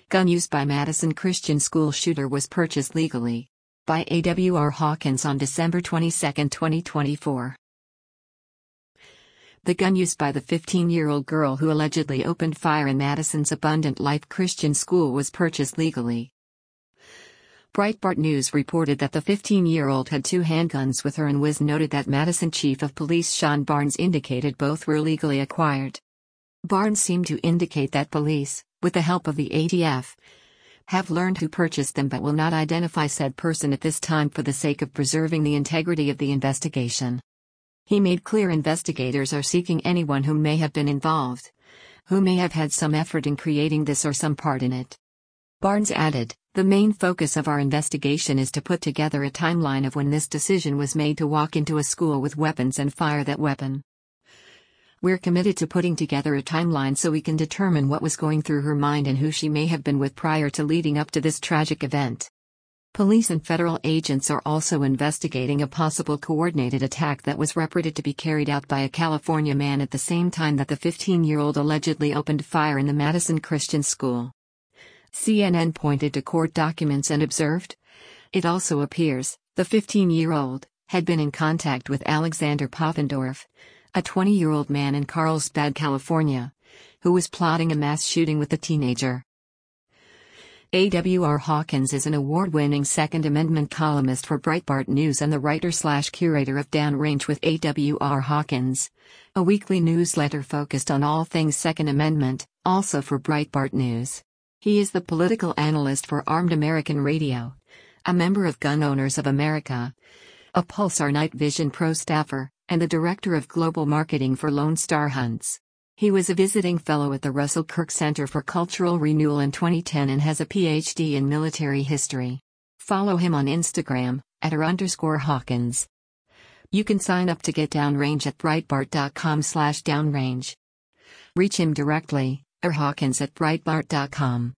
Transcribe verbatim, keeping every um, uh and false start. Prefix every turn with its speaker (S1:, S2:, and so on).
S1: Gun used by Madison Christian school shooter was purchased legally. By A W R Hawkins on December twenty-second, twenty twenty-four. The gun used by the fifteen-year-old girl who allegedly opened fire in Madison's Abundant Life Christian School was purchased legally. Breitbart News reported that the fifteen-year-old had two handguns with her, and Wiz noted that Madison Chief of Police Sean Barnes indicated both were legally acquired. Barnes seemed to indicate that police, with the help of the A T F, have learned who purchased them but will not identify said person at this time for the sake of preserving the integrity of the investigation. He made clear investigators are seeking anyone who may have been involved, who may have had some effort in creating this or some part in it. Barnes added, "The main focus of our investigation is to put together a timeline of when this decision was made to walk into a school with weapons and fire that weapon. We're committed to putting together a timeline so we can determine what was going through her mind and who she may have been with prior to leading up to this tragic event." Police and federal agents are also investigating a possible coordinated attack that was reported to be carried out by a California man at the same time that the fifteen-year-old allegedly opened fire in the Madison Christian School. C N N pointed to court documents and observed, "It also appears the fifteen-year-old had been in contact with Alexander Poppendorf, a twenty-year-old man in Carlsbad, California, who was plotting a mass shooting with the teenager." A W R Hawkins is an award-winning Second Amendment columnist for Breitbart News and the writer-slash-curator of Downrange with A W R Hawkins, a weekly newsletter focused on all things Second Amendment, also for Breitbart News. He is the political analyst for Armed American Radio, a member of Gun Owners of America, a Pulsar Night Vision Pro staffer, and the director of global marketing for Lone Star Hunts. He was a visiting fellow at the Russell Kirk Center for Cultural Renewal in twenty ten and has a P H D in military history. Follow him on Instagram, at r underscore Hawkins. You can sign up to get Downrange at breitbart.com slash downrange. Reach him directly, or Hawkins at breitbart dot com.